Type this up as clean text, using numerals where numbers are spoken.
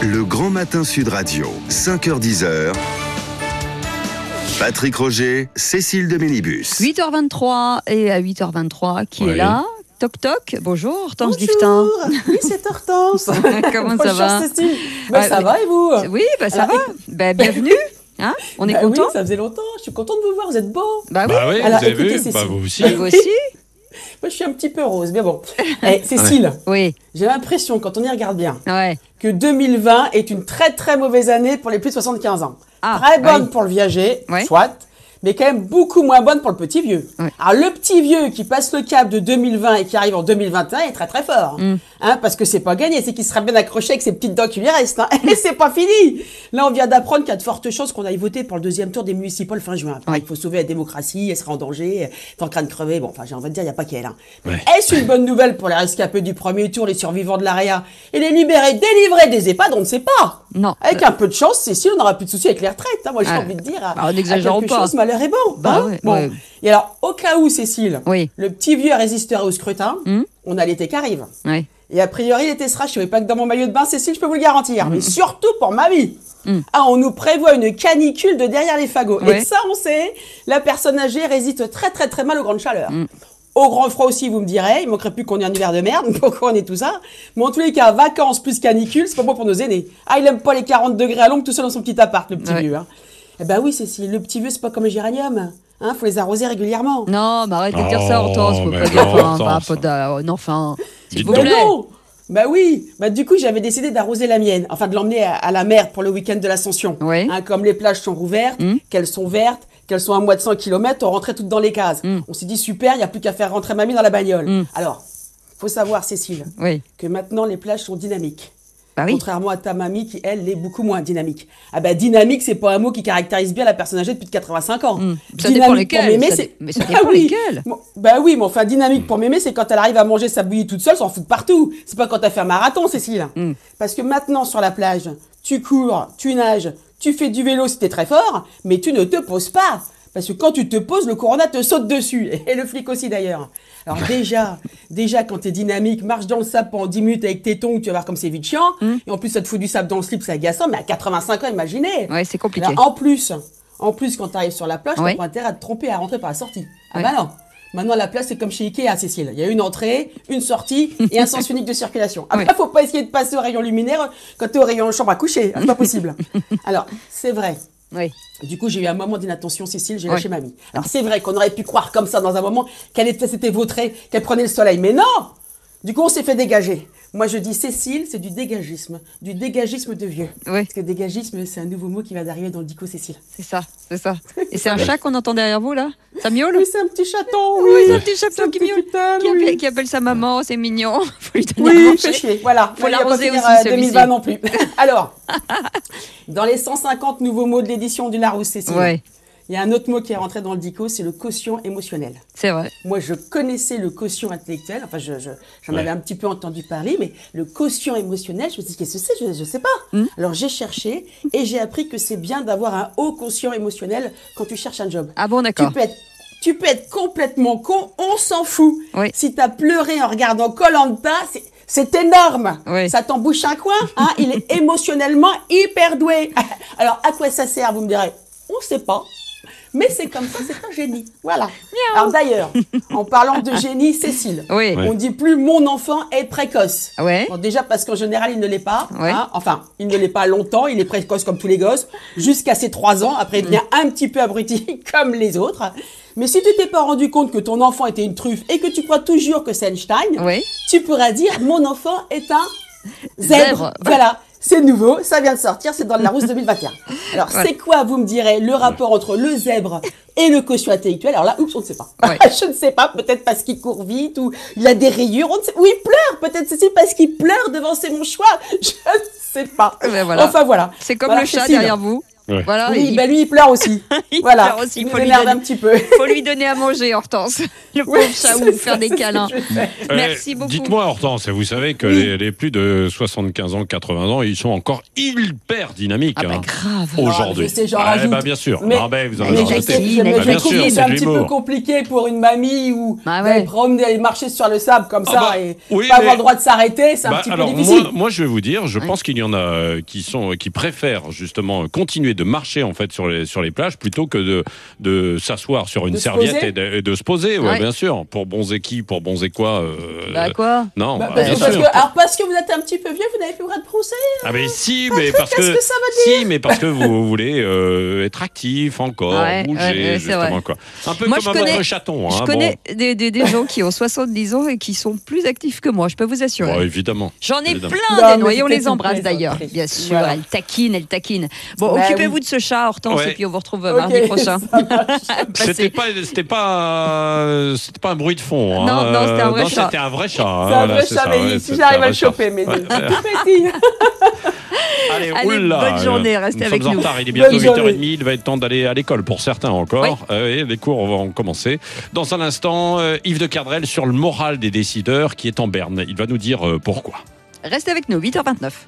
Le Grand Matin Sud Radio, 5h-10h. Patrick Roger, Cécile de Ménibus. 8h23 et à 8h23, qui est là? Toc toc, bonjour Hortense Giftin. Oui, c'est Hortense. Comment ça va? Bonjour Cécile. Ça va et vous? Oui, ça va. Bienvenue. Hein, on est content. Oui, ça faisait longtemps. Je suis contente de vous voir. Vous êtes beau. Oui, alors, vous avez écoutez, vu. Cécile. Vous aussi. Vous aussi? Moi, je suis un petit peu rose, mais bon. Cécile, Oui. j'ai l'impression, quand on y regarde bien, Ouais. que 2020 est une très très mauvaise année pour les plus de 75 ans. Ah, très bonne oui. pour le viager, Ouais. soit, mais quand même beaucoup moins bonne pour le petit vieux. Ouais. Alors le petit vieux qui passe le cap de 2020 et qui arrive en 2021 est très très fort. Parce que c'est pas gagné, c'est qu'il sera bien accroché avec ses petites dents qui lui restent. Et c'est pas fini. Là, on vient d'apprendre qu'il y a de fortes chances qu'on aille voter pour le deuxième tour des municipales fin juin. Il faut sauver la démocratie, elle sera en danger, elle est en train de crever. Bon, enfin, j'ai envie de dire, il n'y a pas qu'elle. Est-ce une bonne nouvelle pour les rescapés du premier tour, les survivants de l'AREA et les libérés délivrés des EHPAD? On ne sait pas. Non. Avec un peu de chance, Cécile, on n'aura plus de soucis avec les retraites. Moi, j'ai envie de dire. N'exagérons quelque pas. chose, malheur est bon. Ouais, Bon. ouais. Et alors, au cas où, Cécile, Oui. le petit vieux résisterait au scrutin, on a l'été qui arrive. Ouais. Et a priori, l'été sera chaud. Et pas que dans mon maillot de bain, Cécile, je peux vous le garantir. Mais surtout pour ma vie. On nous prévoit une canicule de derrière les fagots. Ouais. Et ça, on sait, la personne âgée résiste très, très, très mal aux grandes chaleurs. Au grand froid aussi, vous me direz. Il manquerait plus qu'on ait un hiver de merde. Pourquoi on est tout ça? Mais en tous les cas, vacances plus canicule, c'est pas bon pour nos aînés. Il aime pas les 40 degrés à l'ombre tout seul dans son petit appart, le petit vieux. Eh ben oui, Cécile, le petit vieux, c'est pas comme les géraniums. Faut les arroser régulièrement. Non, mais arrête de dire ça, Hortense. Faut mais pas dire non, Hortense. enfin, s'il Dites vous donc. plaît. Non. Bah oui, du coup j'avais décidé d'arroser la mienne, enfin de l'emmener à la mer pour le week-end de l'Ascension. Oui. Comme les plages sont rouvertes, qu'elles sont vertes, qu'elles sont à moins de 100 km, on rentrait toutes dans les cases. On s'est dit super, il n'y a plus qu'à faire rentrer mamie dans la bagnole. Alors, faut savoir Cécile, Oui. que maintenant les plages sont dynamiques. Bah oui. Contrairement à ta mamie qui, elle, l'est beaucoup moins dynamique. Dynamique, c'est pas un mot qui caractérise bien la personne âgée depuis de 85 ans. Ça dépend lesquels. Mémé, Mais ça dépend lesquels. Oui, mais enfin, dynamique pour mémé, c'est quand elle arrive à manger sa bouillie toute seule, s'en fout de partout. C'est pas quand elle fait un marathon, Cécile. Parce que maintenant, sur la plage, tu cours, tu nages, tu fais du vélo si t'es très fort, mais tu ne te poses pas. Parce que quand tu te poses, le corona te saute dessus. Et le flic aussi, d'ailleurs. Alors déjà, quand t'es dynamique, marche dans le sable pendant 10 minutes avec tes tongs, tu vas voir comme c'est vite chiant. Et en plus, ça te fout du sable dans le slip, c'est agaçant. Mais à 85 ans, imaginez. Ouais, c'est compliqué. Alors, en plus, quand t'arrives sur la plage, Oui. t'as pas intérêt à te tromper à rentrer par la sortie. Non. Maintenant, la place, c'est comme chez Ikea, Cécile. Il y a une entrée, une sortie et un sens unique de circulation. Après, faut pas essayer de passer au rayon luminaire quand t'es au rayon chambre à coucher. C'est pas possible. Alors, c'est vrai. Oui. Du coup, j'ai eu un moment d'inattention, Cécile, j'ai lâché mamie. Alors, c'est vrai qu'on aurait pu croire comme ça dans un moment qu'elle s'était vautrée, qu'elle prenait le soleil. Mais non! Du coup, on s'est fait dégager. Moi, je dis Cécile, c'est du dégagisme de vieux. Oui. Parce que dégagisme, c'est un nouveau mot qui va d'arriver dans le dico Cécile. C'est ça. Et c'est un chat qu'on entend derrière vous, là? Ça miaule? Oui, c'est un petit chaton, Oui, c'est un petit chaton qui miaule. putain, Qui appelle sa maman, c'est mignon. Faut lui donner à Oui, manger. fait chier, voilà. Faut Il va pas l'arroser finir, aussi, 2020 non plus. Alors, dans les 150 nouveaux mots de l'édition du Larousse, Cécile, Ouais, il y a un autre mot qui est rentré dans le dico, c'est le quotient émotionnel. c'est vrai. Moi, je connaissais le quotient intellectuel, enfin, j'en avais un petit peu entendu parler, mais le quotient émotionnel, je me suis dit, qu'est-ce que c'est? Je sais pas. Alors, j'ai cherché et j'ai appris que c'est bien d'avoir un haut quotient émotionnel quand tu cherches un job. Ah bon, d'accord. Tu peux être complètement con, on s'en fout. Oui. Si t'as pleuré en regardant Koh-Lanta, c'est énorme. Oui. Ça t'embouche un coin, Il est émotionnellement hyper doué. Alors, à quoi ça sert, vous me direz? On sait pas. Mais c'est comme ça, c'est un génie. Voilà. Alors d'ailleurs, en parlant de génie, Cécile, Oui. on dit plus mon enfant est précoce. Ouais. Bon, déjà parce qu'en général, il ne l'est pas. Ouais. Enfin, il ne l'est pas longtemps, il est précoce comme tous les gosses, jusqu'à ses 3 ans. Après, il devient un petit peu abruti comme les autres. Mais si tu t'es pas rendu compte que ton enfant était une truffe et que tu crois toujours que c'est Einstein, Oui. tu pourras dire mon enfant est un Zèbre. zèbre. Voilà. C'est nouveau, ça vient de sortir, c'est dans le Larousse 2021. Alors, c'est quoi, vous me direz, le rapport entre le zèbre et le quotient intellectuel? Alors là, oups, on ne sait pas. Ouais. Je ne sais pas, peut-être parce qu'il court vite ou il a des rayures, on ne sait. Ou il pleure, peut-être c'est parce qu'il pleure devant C'est mon choix. Je ne sais pas. Ben voilà. Enfin, voilà. C'est comme Voilà, le chat Cécile. derrière vous. Ouais. Voilà, Oui, lui, il pleure aussi. il Voilà, pleure aussi, il faut nous lui énerve donner- un petit peu. faut lui donner à manger, Hortense. Le pauvre Chaou, faire des câlins. Merci beaucoup. Dites-moi, Hortense, vous savez que les plus de 75 ans, 80 ans, ils sont encore hyper dynamiques. Ah bah hein, grave. aujourd'hui. Je sais, j'en rajoute. Bien sûr. Mais- Ah ben, vous en mais rajoutez. taquine, mais Bah, je bien trouve sûr, que c'est c'est un de petit peu l'humour. compliqué pour une mamie ou Bah ouais. d'aller marcher sur le sable comme ça bah, et oui, pas mais- avoir le droit de s'arrêter, c'est un petit peu alors difficile. moi, je vais vous dire, je pense qu'il y en a qui préfèrent justement continuer de marcher en fait sur les plages plutôt que de s'asseoir sur une De se serviette poser et de se poser, ouais, Ouais. bien sûr. Pour bonzer qui, pour bonzer quoi Bah quoi? Non, Bah, bien sûr. parce que vous êtes un petit peu vieux, vous n'avez plus le droit de bronzer. Ah mais si, mais parce qu'est-ce que que ça veut si, mais parce que vous voulez être actif encore, Ouais, bouger ouais, c'est justement vrai. quoi. Un peu Moi, comme je connais- votre chaton. Je hein, connais des gens qui ont 70 ans et qui sont plus actifs que moi, je peux vous assurer. Bon, évidemment. J'en ai Évidemment. plein Non, des mais noyés, on c'était les tout embrasse plaisir, d'ailleurs. Chris. Bien sûr, Voilà. elle taquine, elle taquine. Bon, Bah occupez-vous oui. de ce chat, Hortense, Ouais. et puis on vous retrouve Ok, mardi prochain. ça marche. C'était Passez- pas un bruit de fond. Non, hein. non, c'était un vrai Non, chat. C'était un vrai chat. hein, C'est un voilà, vrai c'est chat, ça, mais ouais, si c'était j'arrive un à le vrai chat. choper, mais Ouais. tout petit. Allez, Allez, oula, bonne journée, restez nous avec sommes en nous. retard, il est bientôt Bonne 8h30, journée. il va être temps d'aller à l'école pour certains encore. Oui. Et les cours vont commencer. Dans un instant, Yves de Kerdrel sur le moral des décideurs qui est en berne. Il va nous dire pourquoi. Restez avec nous, 8h29.